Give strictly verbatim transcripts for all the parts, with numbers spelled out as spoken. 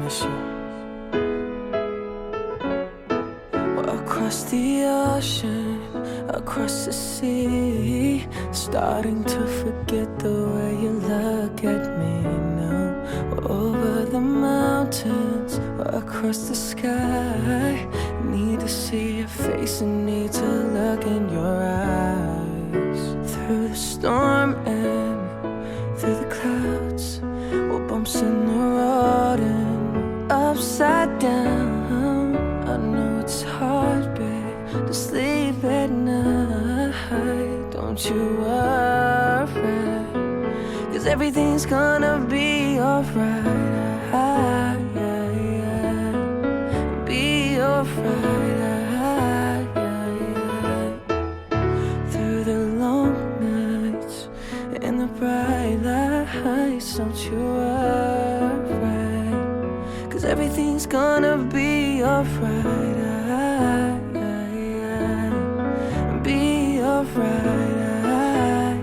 promise you. Across the ocean, across the sea, starting to forget the way you look at me now. We're over the mountains, we're across the sky. Need to see your face and need to look in your eyes. Through the storm and through the clouds, we're bumps in the road and upside down. I know it's hard, babe, to sleep at night. Don't you worry, 'cause everything's gonna be alright. Be alright. Through the long nights and the bright lights, don't you worry, 'cause everything's gonna be alright. Be alright.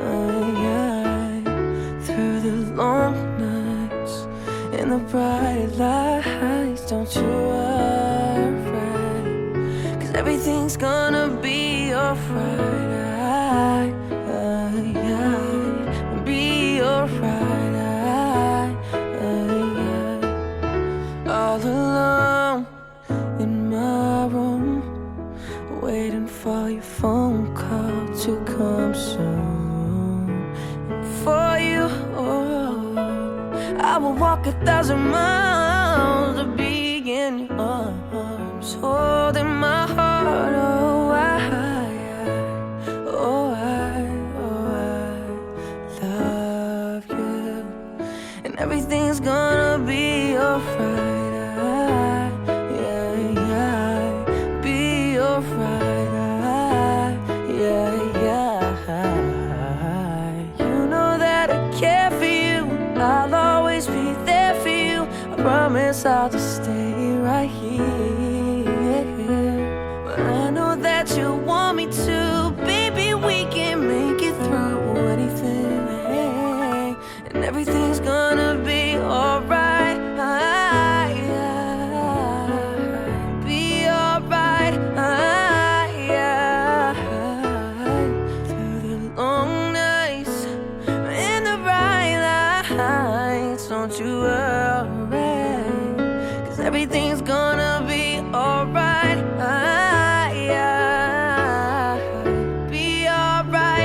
Through the long nights and the bright lights, don't you worry, 'cause everything's gonna be alright. Be alright. All alone in my room, waiting for your phone call to come soon. And for you, oh, I will walk a thousand miles to be in your arms, holding my heart. Oh, I, oh, I, oh, I love you, and everything's gonna be alright. Alright, yeah, yeah. You know that I care for you, I'll always be there for you. I promise I'll just stay right here. But I know that you want me to, baby, we can make it through anything. And everything's gonna be alright. Don't you worry, 'cause everything's gonna be alright. Be alright.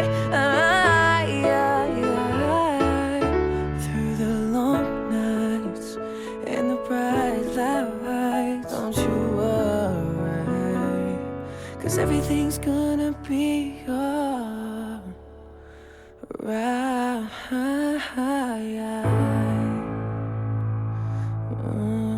Through the long nights and the bright lights, don't you worry, 'cause everything's gonna be alright. Mm.